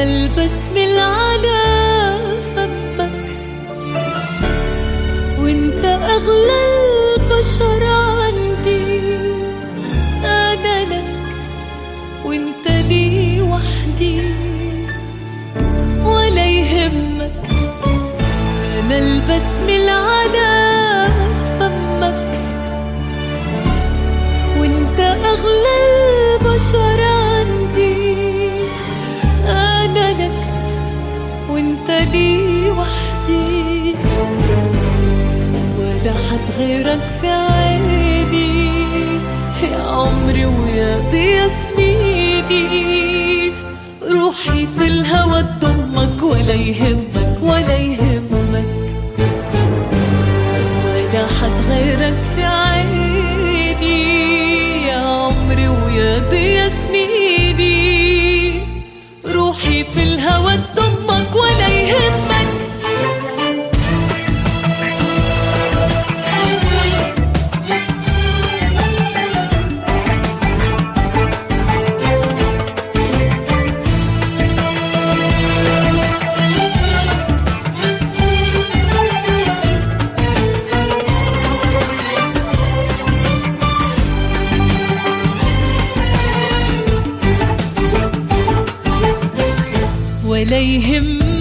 البسمة على فمك، وانت أغلى البشر عندي. أنا لك وانت لي وحدي، ولا يهمك. أنا البسمة على فمك، وانت أغلى البشر عندي. أنا لك وانت لي وحدي، ولا حد غيرك في عيني. يا عمري ويا ضيا سنيني، روحي في الهوى تضمك، ولا يهمك ولا يهمك. ولا حد غيرك في عيني، يا عمري ويا ضيا سنيني، روحي في الهوى تضمك، ولا يهمك. ولا يهمك